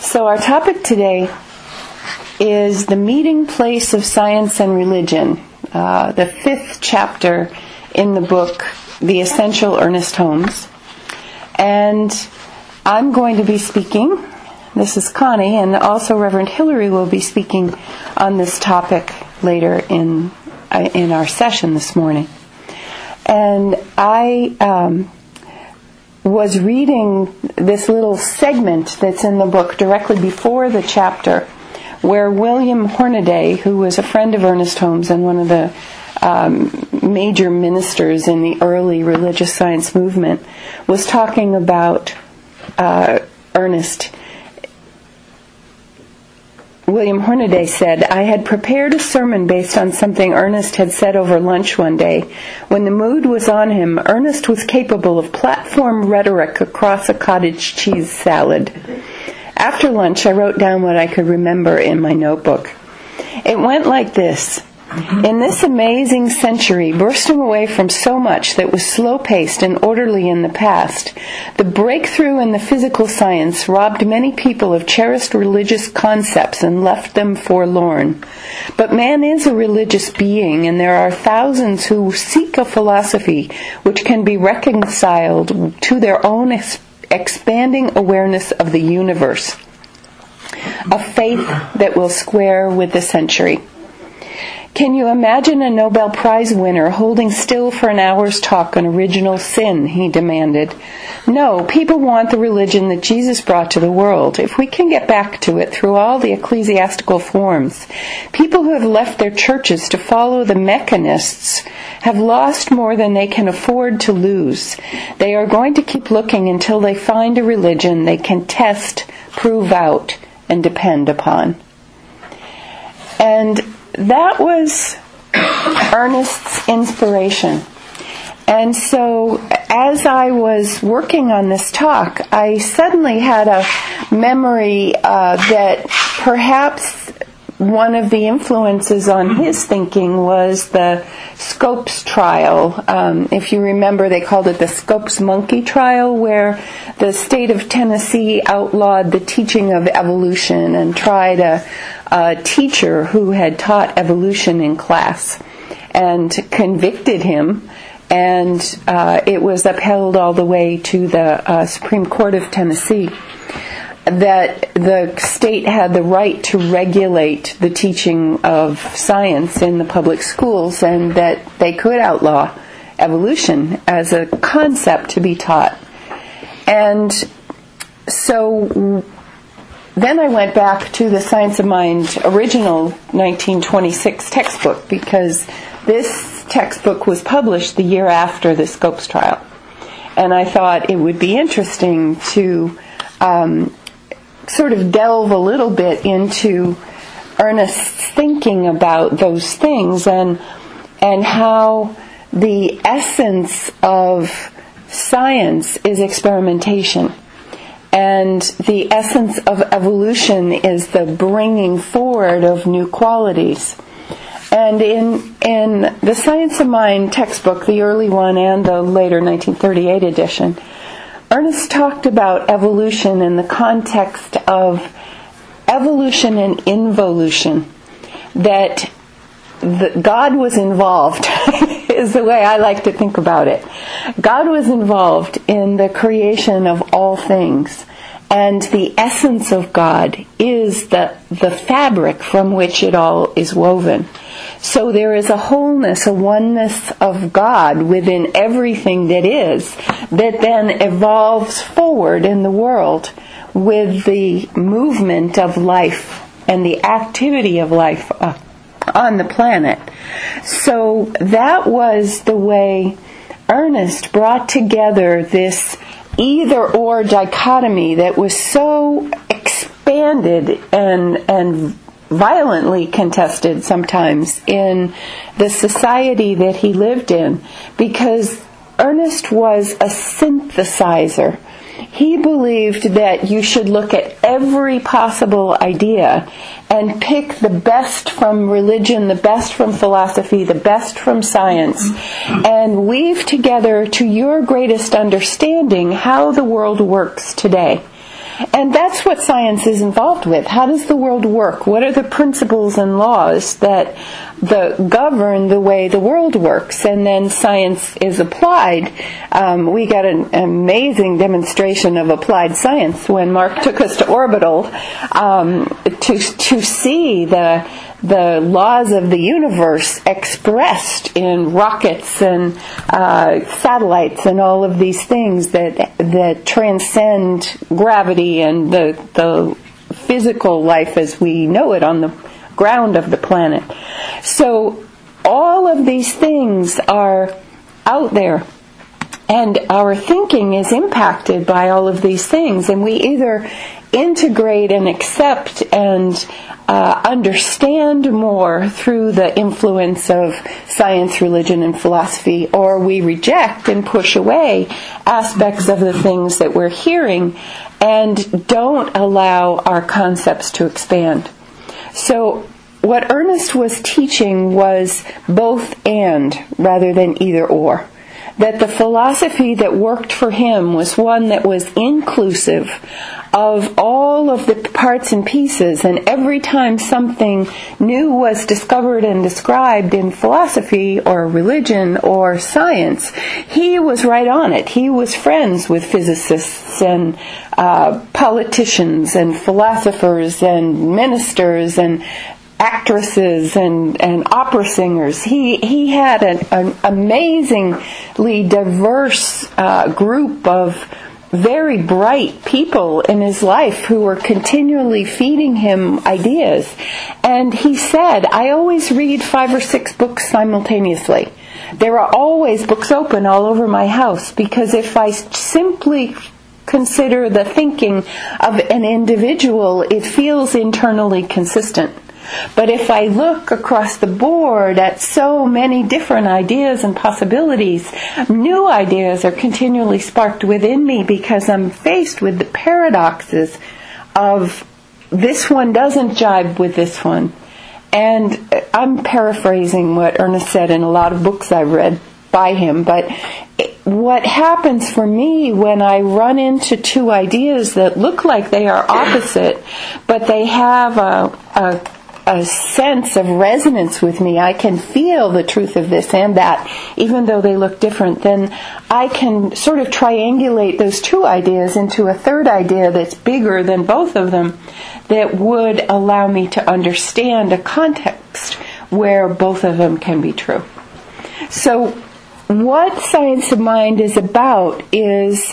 So our topic today is the meeting place of science and religion, the 5th chapter in the book, The Essential Ernest Holmes. And I'm going to be speaking. This is Connie, and also Reverend Hillary will be speaking on this topic later in our session this morning. And I was reading this little segment that's in the book directly before the chapter, where William Hornaday, who was a friend of Ernest Holmes and one of the major ministers in the early religious science movement, was talking about Ernest. William Hornaday said, "I had prepared a sermon based on something Ernest had said over lunch one day. When the mood was on him, Ernest was capable of platform rhetoric across a cottage cheese salad. After lunch, I wrote down what I could remember in my notebook. It went like this. In this amazing century, bursting away from so much that was slow-paced and orderly in the past, the breakthrough in the physical science robbed many people of cherished religious concepts and left them forlorn. But man is a religious being, and there are thousands who seek a philosophy which can be reconciled to their own expanding awareness of the universe, a faith that will square with the century. Can you imagine a Nobel Prize winner holding still for an hour's talk on original sin?" he demanded. "No, people want the religion that Jesus brought to the world, if we can get back to it through all the ecclesiastical forms. People who have left their churches to follow the mechanists have lost more than they can afford to lose. They are going to keep looking until they find a religion they can test, prove out, and depend upon." And that was Ernest's inspiration. And so as I was working on this talk, I suddenly had a memory that perhaps one of the influences on his thinking was the Scopes trial. If you remember, they called it the Scopes monkey trial, where the state of Tennessee outlawed the teaching of evolution and tried a teacher who had taught evolution in class and convicted him. And it was upheld all the way to the Supreme Court of Tennessee, that the state had the right to regulate the teaching of science in the public schools, and that they could outlaw evolution as a concept to be taught. And so then I went back to the Science of Mind original 1926 textbook, because this textbook was published the year after the Scopes trial. And I thought it would be interesting to sort of delve a little bit into Ernest's thinking about those things, and how the essence of science is experimentation, and the essence of evolution is the bringing forward of new qualities. And in the Science of Mind textbook, the early one and the later 1938 edition, Ernest talked about evolution in the context of evolution and involution, that God was involved, is the way I like to think about it. God was involved in the creation of all things, and the essence of God is the fabric from which it all is woven. So there is a wholeness, a oneness of God within everything that is, that then evolves forward in the world with the movement of life and the activity of life on the planet. So that was the way Ernest brought together this either-or dichotomy that was so expanded and violently contested sometimes in the society that he lived in, because Ernest was a synthesizer. He believed that you should look at every possible idea and pick the best from religion, the best from philosophy, the best from science, and weave together to your greatest understanding how the world works today. And that's what science is involved with. How does the world work? What are the principles and laws that govern the way the world works? And then science is applied. We got an amazing demonstration of applied science when Mark took us to Orbital to see the laws of the universe expressed in rockets and satellites and all of these things that transcend gravity and the physical life as we know it on the ground of the planet. So all of these things are out there, and our thinking is impacted by all of these things, and we either integrate and accept and understand more through the influence of science, religion, and philosophy, or we reject and push away aspects of the things that we're hearing and don't allow our concepts to expand. So what Ernest was teaching was both and rather than either or. That the philosophy that worked for him was one that was inclusive of all of the parts and pieces, and every time something new was discovered and described in philosophy or religion or science, he was right on it. He was friends with physicists and politicians and philosophers and ministers and actresses and opera singers. He had an amazingly diverse group of very bright people in his life who were continually feeding him ideas. And he said, I always read 5 or 6 books simultaneously. There are always books open all over my house, because if I simply consider the thinking of an individual, it feels internally consistent. But if I look across the board at so many different ideas and possibilities, new ideas are continually sparked within me, because I'm faced with the paradoxes of this one doesn't jibe with this one. And I'm paraphrasing what Ernest said in a lot of books I've read by him, but what happens for me when I run into two ideas that look like they are opposite, but they have a sense of resonance with me, I can feel the truth of this and that, even though they look different, then I can sort of triangulate those two ideas into a third idea that's bigger than both of them, that would allow me to understand a context where both of them can be true. So what Science of Mind is about is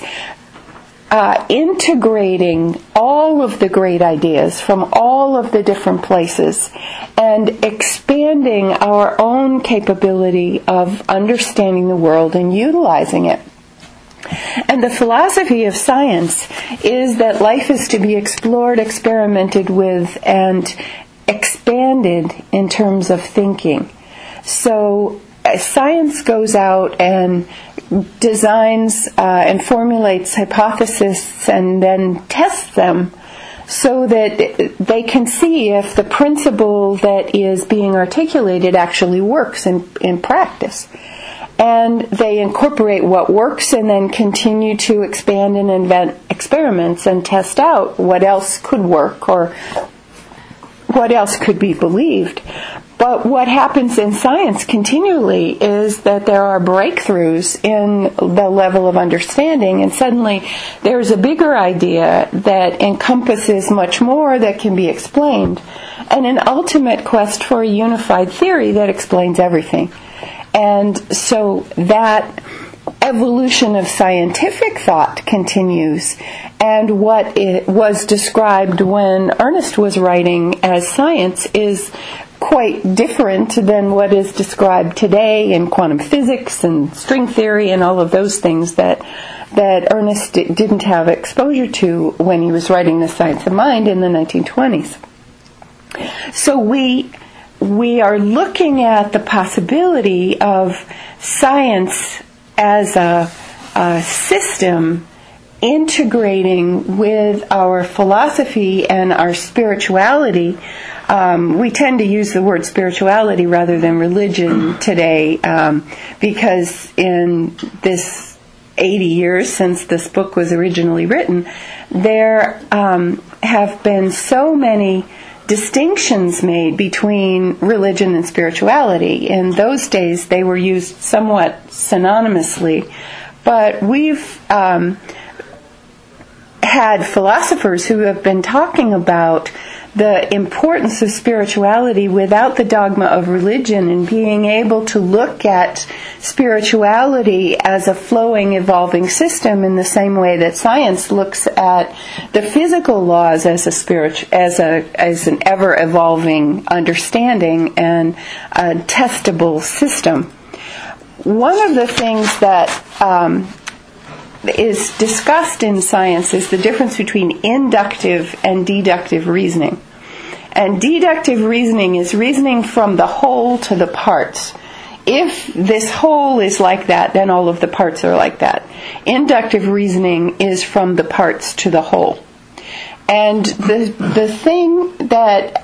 integrating all of the great ideas from all of the different places and expanding our own capability of understanding the world and utilizing it. And the philosophy of science is that life is to be explored, experimented with, and expanded in terms of thinking. So science goes out and designs and formulates hypotheses and then tests them so that they can see if the principle that is being articulated actually works in practice. And they incorporate what works and then continue to expand and invent experiments and test out what else could work or what else could be believed. But what happens in science continually is that there are breakthroughs in the level of understanding, and suddenly there's a bigger idea that encompasses much more that can be explained, and an ultimate quest for a unified theory that explains everything. And so that evolution of scientific thought continues, and what it was described when Ernest was writing as science is quite different than what is described today in quantum physics and string theory and all of those things that Ernest didn't have exposure to when he was writing The Science of Mind in the 1920s. So we are looking at the possibility of science as a system integrating with our philosophy and our spirituality. We tend to use the word spirituality rather than religion today, because in this 80 years since this book was originally written, there have been so many distinctions made between religion and spirituality. In those days, they were used somewhat synonymously, but we've had philosophers who have been talking about the importance of spirituality without the dogma of religion, and being able to look at spirituality as a flowing, evolving system in the same way that science looks at the physical laws as an ever-evolving understanding and a testable system. One of the things that is discussed in science is the difference between inductive and deductive reasoning. And deductive reasoning is reasoning from the whole to the parts. If this whole is like that, then all of the parts are like that. Inductive reasoning is from the parts to the whole. And the thing that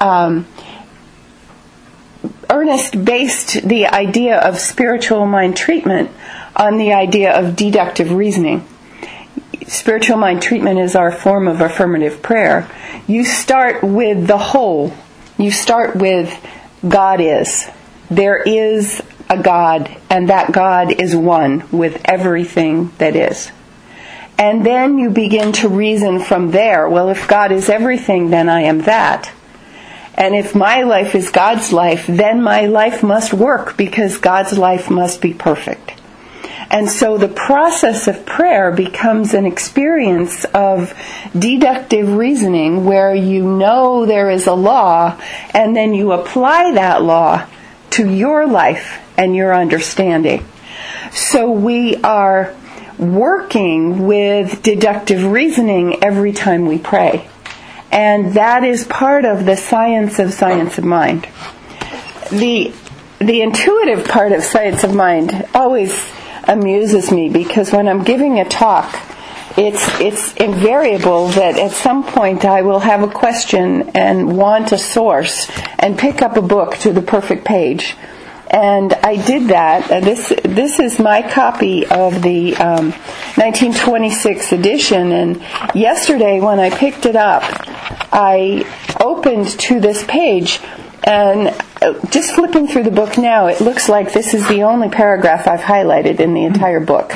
Ernest based the idea of spiritual mind treatment on the idea of deductive reasoning. Spiritual mind treatment is our form of affirmative prayer. You start with the whole. You start with God is. There is a God, and that God is one with everything that is. And then you begin to reason from there. Well, if God is everything, then I am that. And if my life is God's life, then my life must work because God's life must be perfect. And so the process of prayer becomes an experience of deductive reasoning where you know there is a law, and then you apply that law to your life and your understanding. So we are working with deductive reasoning every time we pray. And that is part of the science of mind. The intuitive part of science of mind always amuses me, because when I'm giving a talk, it's invariable that at some point I will have a question and want a source and pick up a book to the perfect page. And I did that. This is my copy of the 1926 edition, and yesterday when I picked it up, I opened to this page, and just flipping through the book now, it looks like this is the only paragraph I've highlighted in the entire book.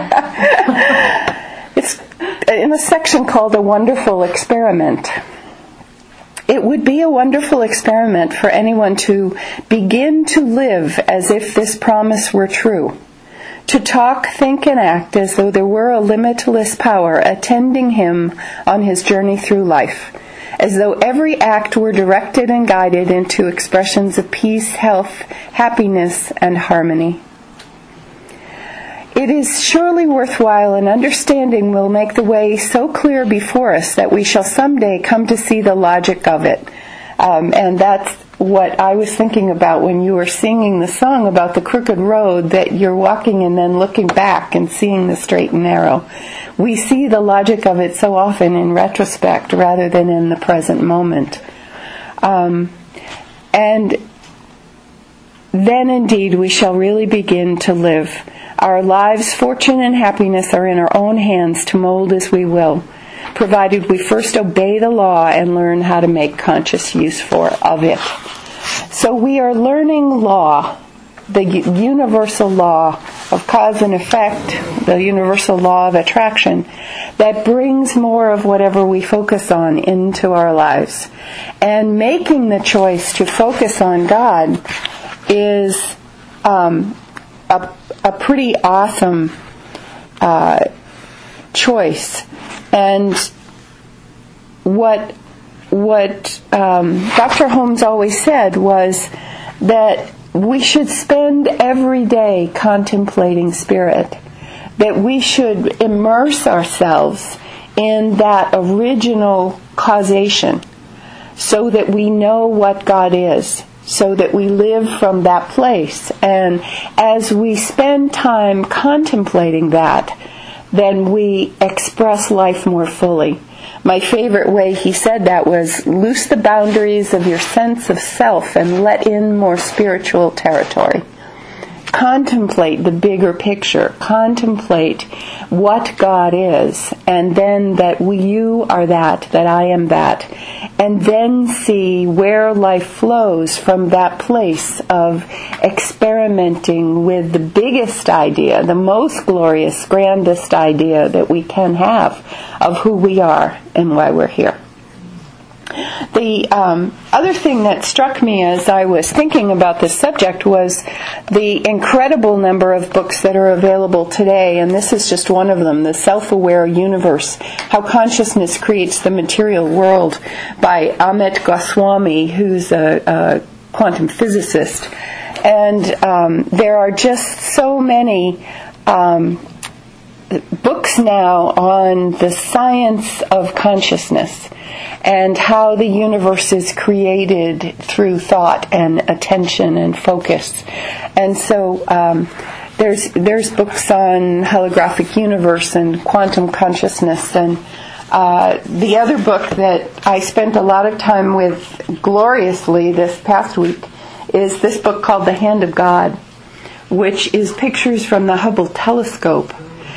It's in a section called A Wonderful Experiment. It would be a wonderful experiment for anyone to begin to live as if this promise were true. To talk, think, and act as though there were a limitless power attending him on his journey through life. As though every act were directed and guided into expressions of peace, health, happiness, and harmony. It is surely worthwhile, and understanding will make the way so clear before us that we shall someday come to see the logic of it. And that's what I was thinking about when you were singing the song about the crooked road, that you're walking and then looking back and seeing the straight and narrow. We see the logic of it so often in retrospect rather than in the present moment. And then indeed we shall really begin to live. Our lives, fortune, and happiness are in our own hands to mold as we will, provided we first obey the law and learn how to make conscious use of it. So we are learning law, the universal law of cause and effect, the universal law of attraction, that brings more of whatever we focus on into our lives. And making the choice to focus on God is a pretty awesome choice. And what Dr. Holmes always said was that we should spend every day contemplating spirit, that we should immerse ourselves in that original causation so that we know what God is, so that we live from that place. And as we spend time contemplating that, then we express life more fully. My favorite way he said that was, loose the boundaries of your sense of self and let in more spiritual territory. contemplate the bigger picture, contemplate what God is, and then that you are that I am that, and then see where life flows from that place of experimenting with the biggest idea, the most glorious, grandest idea that we can have of who we are and why we're here. The other thing that struck me as I was thinking about this subject was the incredible number of books that are available today, and this is just one of them, The Self-Aware Universe, How Consciousness Creates the Material World by Amit Goswami, who's a quantum physicist. And there are just so many books now on the science of consciousness and how the universe is created through thought and attention and focus. And so there's books on holographic universe and quantum consciousness. And the other book that I spent a lot of time with gloriously this past week is this book called The Hand of God, which is pictures from the Hubble telescope,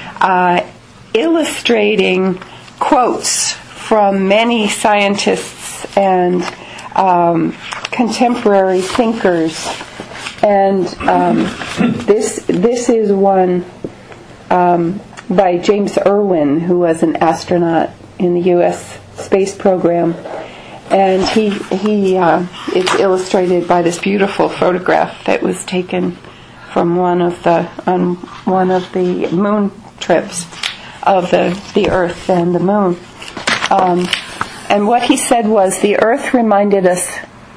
illustrating quotes from many scientists and contemporary thinkers. And this is one by James Irwin, who was an astronaut in the U.S. space program. And it's illustrated by this beautiful photograph that was taken from on one of the moon trips of the Earth and the moon. And what he said was, the Earth reminded us,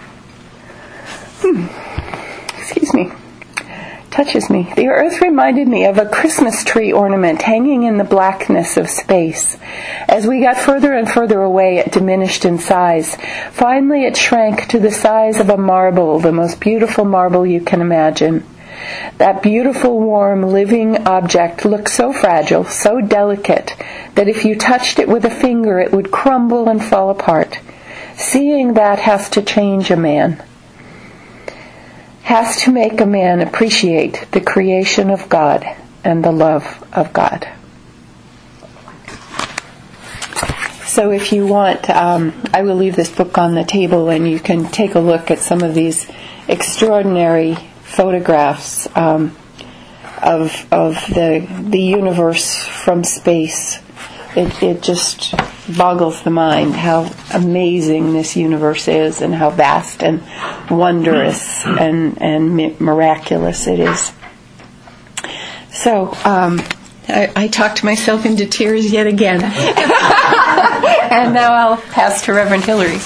touches me. The Earth reminded me of a Christmas tree ornament hanging in the blackness of space. As we got further and further away, it diminished in size. Finally, it shrank to the size of a marble, the most beautiful marble you can imagine. That beautiful, warm, living object looked so fragile, so delicate, that if you touched it with a finger, it would crumble and fall apart. Seeing that has to change a man. Has to make a man appreciate the creation of God and the love of God. So if you want, I will leave this book on the table and you can take a look at some of these extraordinary photographs of the universe from space. It just boggles the mind how amazing this universe is and how vast and wondrous and miraculous it is. So I talked myself into tears yet again. And now I'll pass to Reverend Hillary.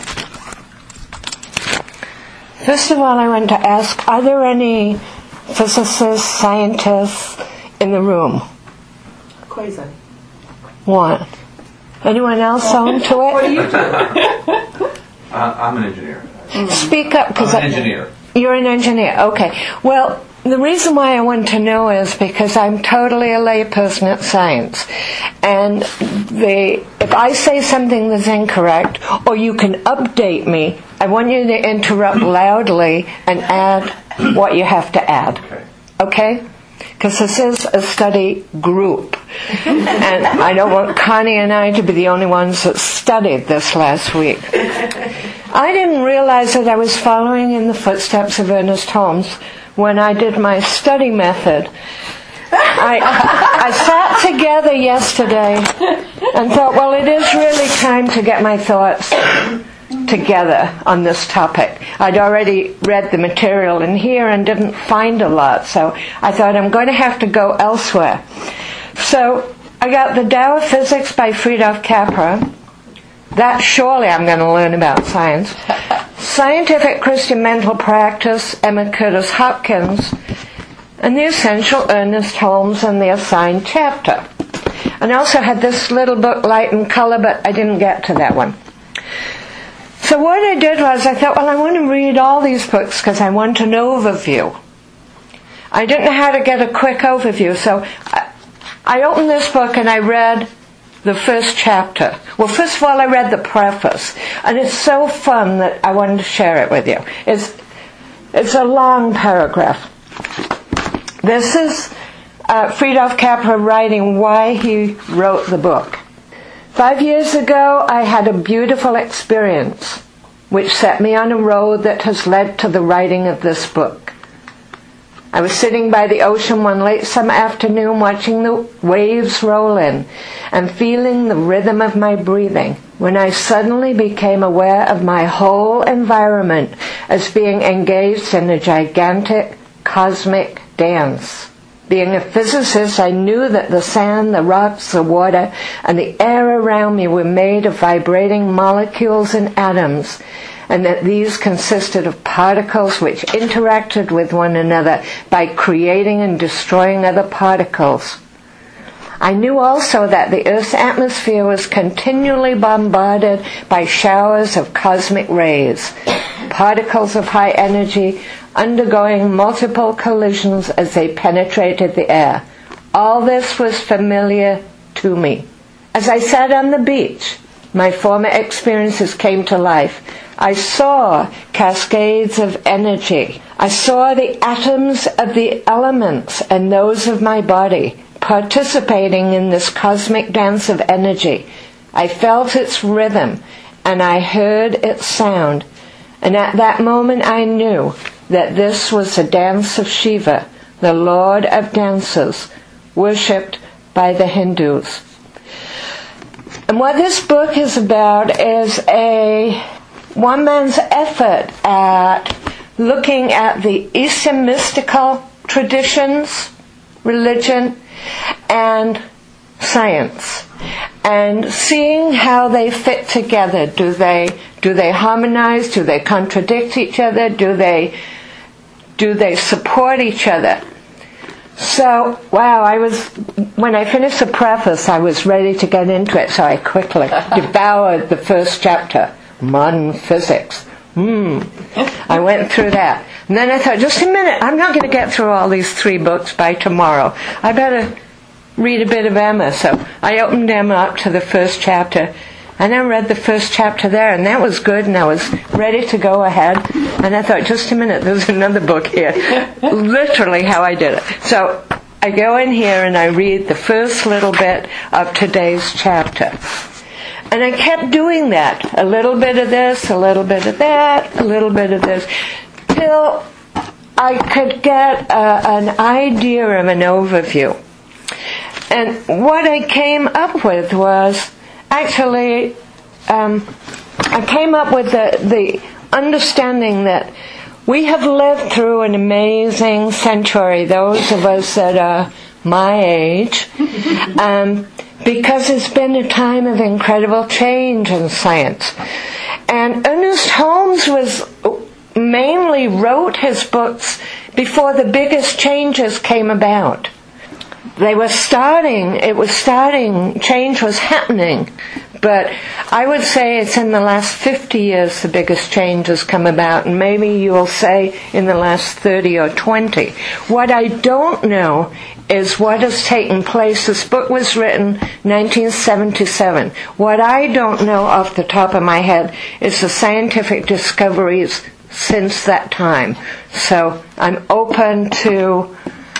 First of all, I want to ask, are there any physicists, scientists in the room? Quasi. One. Anyone else on to it? What do you do? I'm an engineer. Speak up. I'm an engineer. You're an engineer. Okay. Well, the reason why I want to know is because I'm totally a layperson at science. And if I say something that's incorrect, or you can update me, I want you to interrupt loudly and add what you have to add. Okay? Because this is a study group. And I don't want Connie and I to be the only ones that studied this last week. I didn't realize that I was following in the footsteps of Ernest Holmes when I did my study method. I sat together yesterday and thought, well, it is really time to get my thoughts together on this topic. I'd already read the material in here and didn't find a lot, so I thought I'm going to have to go elsewhere. So I got The Tao of Physics by Fridtjof Capra. That surely I'm going to learn about science. Scientific Christian Mental Practice, Emma Curtis Hopkins, and The Essential Ernest Holmes and the Assigned Chapter. And I also had this little book, Light and Color, but I didn't get to that one. So what I did was I thought, well, I want to read all these books because I want an overview. I didn't know how to get a quick overview, so I opened this book and I read the first chapter. Well, first of all, I read the preface, and it's so fun that I wanted to share it with you. It's a long paragraph. This is Friedrich Capra writing why he wrote the book. 5 years ago, I had a beautiful experience which set me on a road that has led to the writing of this book. I was sitting by the ocean one late summer afternoon watching the waves roll in and feeling the rhythm of my breathing when I suddenly became aware of my whole environment as being engaged in a gigantic cosmic dance. Being a physicist, I knew that the sand, the rocks, the water, and the air around me were made of vibrating molecules and atoms, and that these consisted of particles which interacted with one another by creating and destroying other particles. I knew also that the Earth's atmosphere was continually bombarded by showers of cosmic rays, particles of high energy undergoing multiple collisions as they penetrated the air. All this was familiar to me. As I sat on the beach, my former experiences came to life. I saw cascades of energy. I saw the atoms of the elements and those of my body participating in this cosmic dance of energy. I felt its rhythm and I heard its sound. And at that moment I knew that this was the dance of Shiva, the Lord of dances, worshipped by the Hindus. And what this book is about is one man's effort at looking at the Eastern mystical traditions, religion, and science, and seeing how they fit together. Do they harmonize? Do they contradict each other? Do they support each other? So, when I finished the preface, I was ready to get into it, so I quickly devoured the first chapter, Modern Physics. I went through that. And then I thought, just a minute, I'm not going to get through all these 3 books by tomorrow. I better read a bit of Emma. So I opened Emma up to the first chapter, and I read the first chapter there, and that was good, and I was ready to go ahead. And I thought, just a minute, there's another book here. Literally how I did it. So I go in here and I read the first little bit of today's chapter. And I kept doing that. A little bit of this, a little bit of that, a little bit of this, till I could get an idea of an overview. And what I came up with was, actually, I came up with the understanding that we have lived through an amazing century, those of us that are my age, because it's been a time of incredible change in science. And Ernest Holmes mainly wrote his books before the biggest changes came about. Change was happening, but I would say it's in the last 50 years the biggest change has come about, and maybe you'll say in the last 30 or 20. What I don't know is what has taken place. This book was written 1977. What I don't know off the top of my head is the scientific discoveries since that time. So I'm open to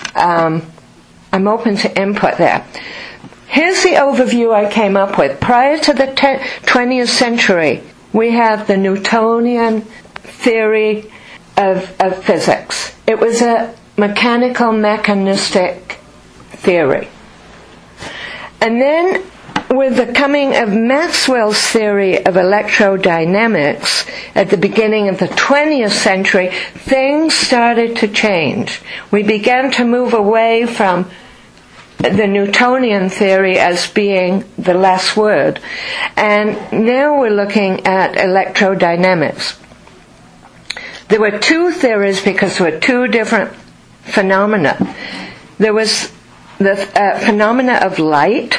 input there. Here's the overview I came up with. Prior to the 20th century, we have the Newtonian theory of physics. It was a mechanical, mechanistic theory. And then, with the coming of Maxwell's theory of electrodynamics at the beginning of the 20th century, things started to change. We began to move away from the Newtonian theory as being the last word, and now we're looking at electrodynamics. There were 2 theories because there were 2 different phenomena. There was the phenomena of light,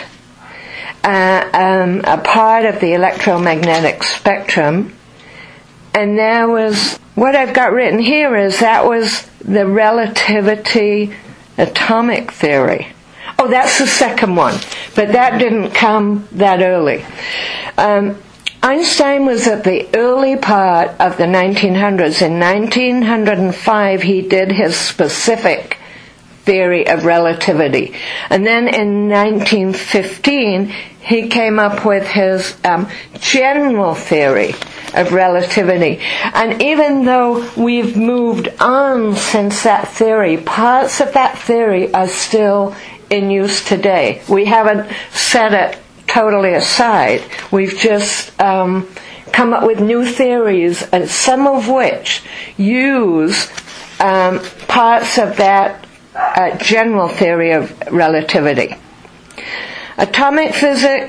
a part of the electromagnetic spectrum, and there was, what I've got written here is that was the relativity atomic theory. Oh, that's the second one, but that didn't come that early. Einstein was at the early part of the 1900s. In 1905, he did his specific theory of relativity. And then in 1915, he came up with his general theory of relativity. And even though we've moved on since that theory, parts of that theory are still in use today. We haven't set it totally aside. We've just come up with new theories, and some of which use parts of that general theory of relativity. Atomic physics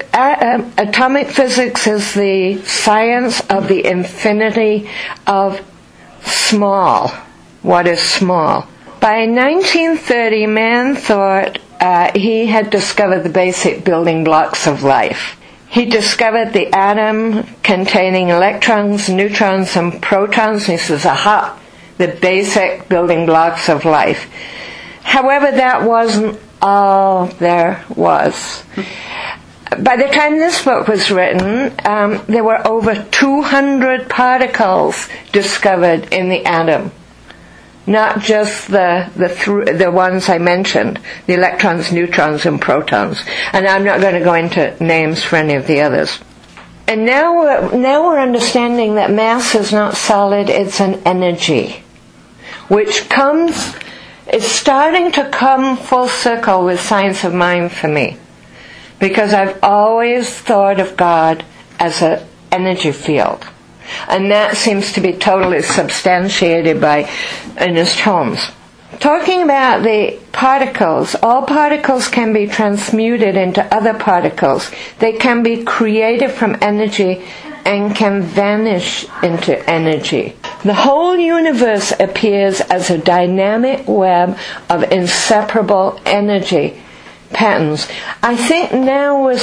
is the science of the infinity of small. What is small? By 1930, man thought he had discovered the basic building blocks of life. He discovered the atom containing electrons, neutrons, and protons. He says, aha, the basic building blocks of life. However, that wasn't all there was. By the time this book was written, there were over 200 particles discovered in the atom. Not just the ones I mentioned, the electrons, neutrons, and protons. And I'm not going to go into names for any of the others. And now we're understanding that mass is not solid, it's an energy, which is starting to come full circle with science of mind for me. Because I've always thought of God as an energy field. And that seems to be totally substantiated by Ernest Holmes. Talking about the particles, all particles can be transmuted into other particles. They can be created from energy and can vanish into energy. The whole universe appears as a dynamic web of inseparable energy patterns. I think now with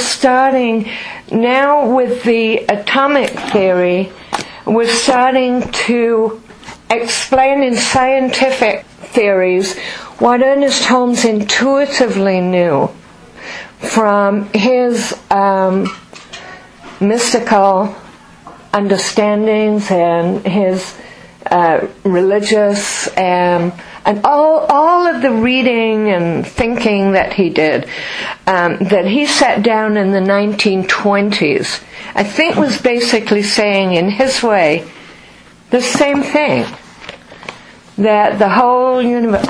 the atomic theory, we're starting to explain in scientific theories what Ernest Holmes intuitively knew from his mystical understandings and his religious and all of the reading and thinking that he did, that he sat down in the 1920s, I think was basically saying in his way the same thing, that the whole universe...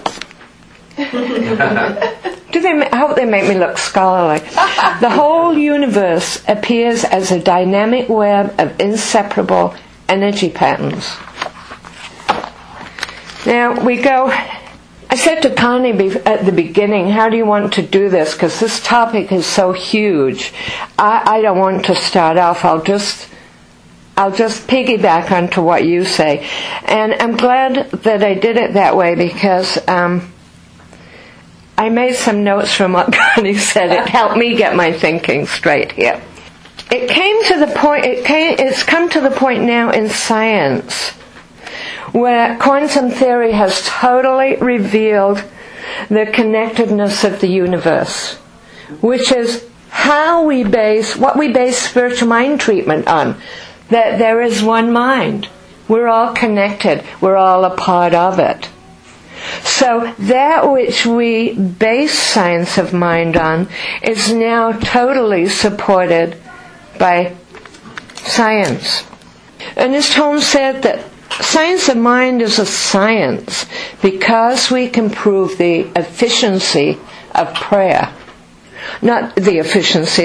I hope they make me look scholarly. The whole universe appears as a dynamic web of inseparable energy patterns. Now we go, I said to Connie at the beginning, how do you want to do this? Because this topic is so huge. I don't want to start off. I'll just piggyback onto what you say. And I'm glad that I did it that way because I made some notes from what Connie said. It helped me get my thinking straight here. It's come to the point now in science where quantum theory has totally revealed the connectedness of the universe, which is what we base spiritual mind treatment on, that there is one mind. We're all connected. We're all a part of it. So that which we base science of mind on is now totally supported by science. Ernest Holmes said that science of mind is a science because we can prove the efficiency of prayer. Not the efficiency,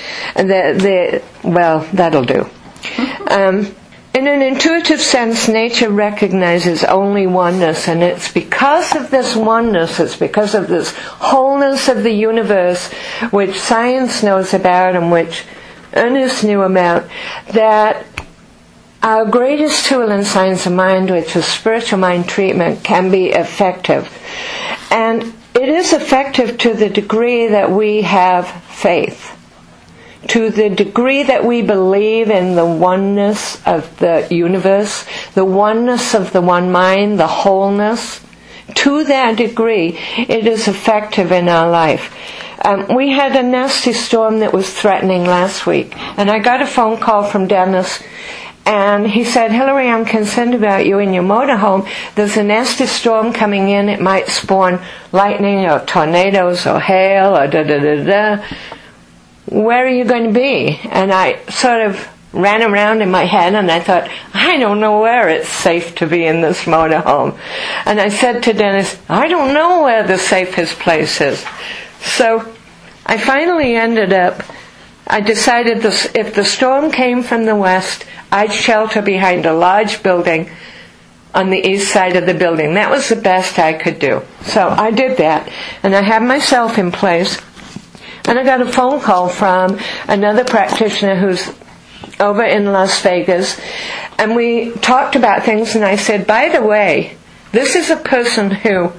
that'll do. In an intuitive sense, nature recognizes only oneness, and it's because of this oneness, it's because of this wholeness of the universe, which science knows about and which Ernest knew about, that our greatest tool in science of mind, which is spiritual mind treatment, can be effective. And it is effective to the degree that we have faith. To the degree that we believe in the oneness of the universe, the oneness of the one mind, the wholeness, to that degree, it is effective in our life. We had a nasty storm that was threatening last week, and I got a phone call from Dennis, And he said, Hillary, I'm concerned about you in your motorhome. There's a nasty storm coming in. It might spawn lightning or tornadoes or hail or da-da-da-da. Where are you going to be? And I sort of ran around in my head and I thought, I don't know where it's safe to be in this motorhome. And I said to Dennis, I don't know where the safest place is. So I finally ended up, I decided if the storm came from the west, I'd shelter behind a large building on the east side of the building. That was the best I could do. So I did that, and I had myself in place. And I got a phone call from another practitioner who's over in Las Vegas, and we talked about things, and I said, by the way, this is a person who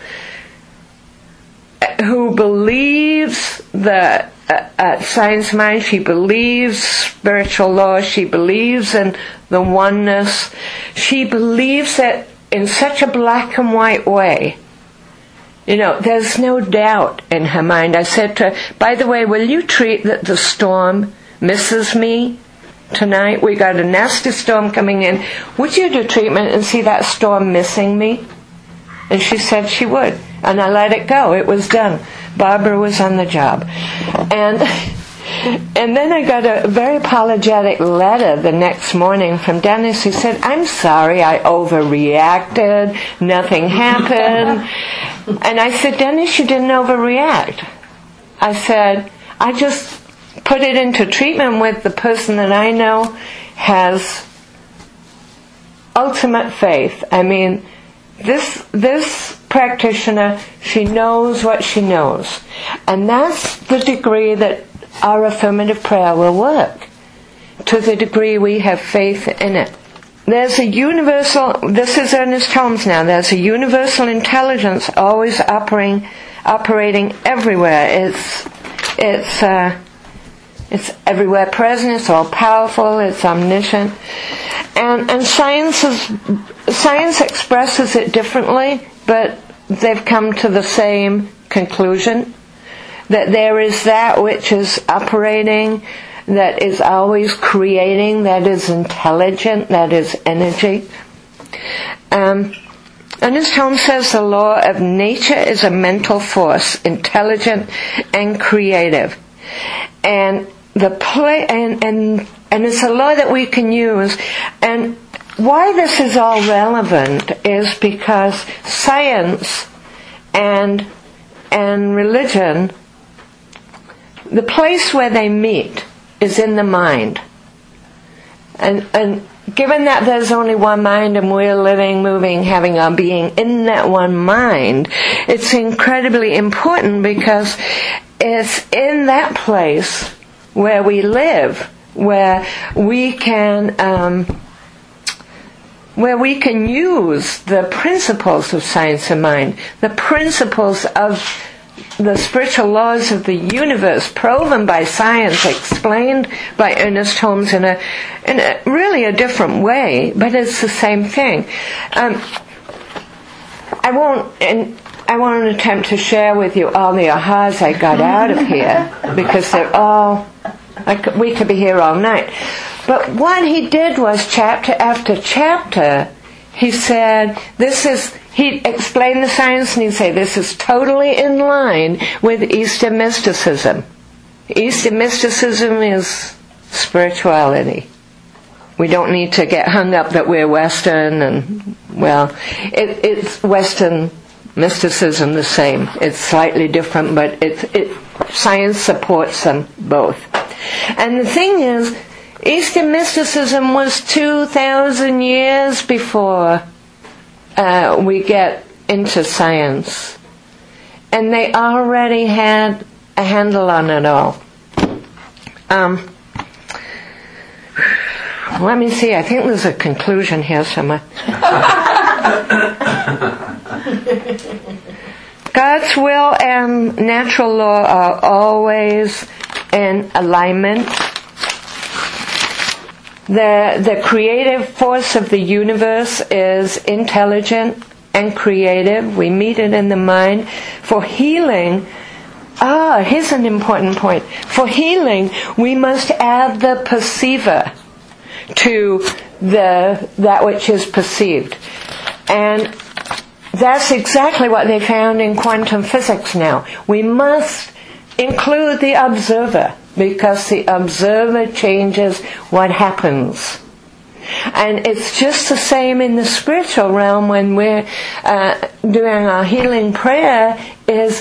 believes the science mind. She believes spiritual law. She believes in the oneness. She believes it in such a black and white way. You know, there's no doubt in her mind. I said to her, by the way, will you treat that the storm misses me tonight? We got a nasty storm coming in. Would you do treatment and see that storm missing me? And she said she would. And I let it go. It was done. Barbara was on the job. And then I got a very apologetic letter the next morning from Dennis. He said, I'm sorry, I overreacted. Nothing happened. And I said, Dennis, you didn't overreact. I said, I just put it into treatment with the person that I know has ultimate faith. I mean, this practitioner, she knows what she knows. And that's the degree that our affirmative prayer will work, to the degree we have faith in it. There's a universal, this is Ernest Holmes now, there's a universal intelligence always operating everywhere. It's everywhere present, it's all powerful, it's omniscient. And science expresses it differently, but they've come to the same conclusion, that there is that which is operating, that is always creating, that is intelligent, that is energy. Ernest Holmes says the law of nature is a mental force, intelligent and creative. And and it's a law that we can use. And why this is all relevant is because science and religion, the place where they meet is in the mind. And given that there's only one mind and we're living, moving, having our being in that one mind, it's incredibly important because it's in that place where we live, where we can use the principles of science and mind, the principles of the spiritual laws of the universe, proven by science, explained by Ernest Holmes in a really a different way, but it's the same thing. I won't attempt to share with you all the ahas I got out of here, because they're all, we could be here all night. But what he did was, chapter after chapter, he said, he explained the science and he'd say, this is totally in line with Eastern mysticism. Eastern mysticism is spirituality. We don't need to get hung up that we're Western and, well, it's Western mysticism the same. It's slightly different, but science supports them both. And the thing is, Eastern mysticism was 2,000 years before we get into science. And they already had a handle on it all. Let me see, I think there's a conclusion here somewhere. God's will and natural law are always in alignment. The creative force of the universe is intelligent and creative. We meet it in the mind. For healing, here's an important point. For healing, we must add the perceiver to that which is perceived. And that's exactly what they found in quantum physics now. We must include the observer, because the observer changes what happens. And it's just the same in the spiritual realm when we're doing our healing prayer. Is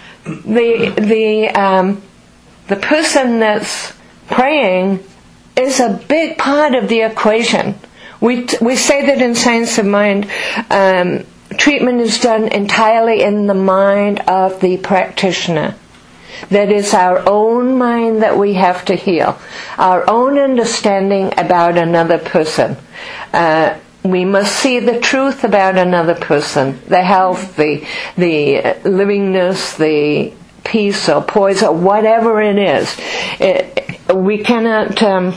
the person that's praying is a big part of the equation. We say that in Science of Mind, treatment is done entirely in the mind of the practitioner. That is our own mind that we have to heal, our own understanding about another person. We must see the truth about another person, the health, the livingness, the peace or poison, whatever it is. We cannot.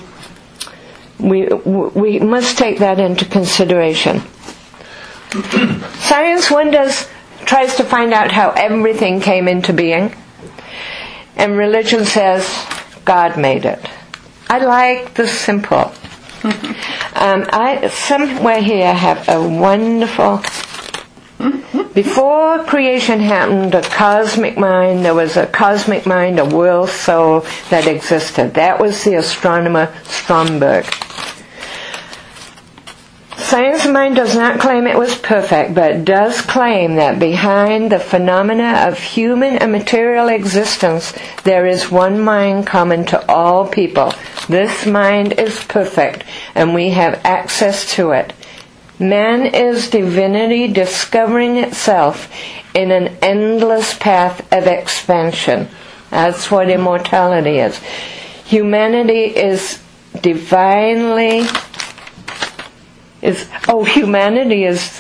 We must take that into consideration. Science tries to find out how everything came into being. And religion says God made it. I like the simple. Somewhere here I have a wonderful. Before creation happened, a cosmic mind. There was a cosmic mind, a world soul that existed. That was the astronomer Stromberg. Science of Mind does not claim it was perfect, but does claim that behind the phenomena of human and material existence, there is one mind common to all people. This mind is perfect, and we have access to it. Man is divinity discovering itself in an endless path of expansion. That's what immortality is. Humanity is divinely... humanity is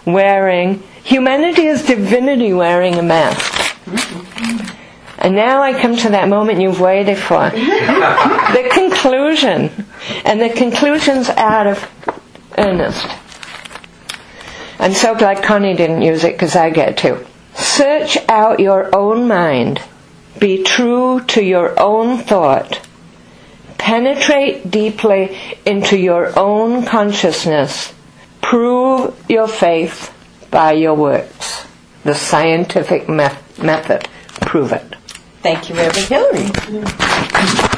divinity wearing a mask. And now I come to that moment you've waited for. The conclusion. And the conclusion's out of earnest. I'm so glad Connie didn't use it, because I get to. Search out your own mind. Be true to your own thought. Penetrate deeply into your own consciousness. Prove your faith by your works. The scientific method. Prove it. Thank you, Reverend Hillary.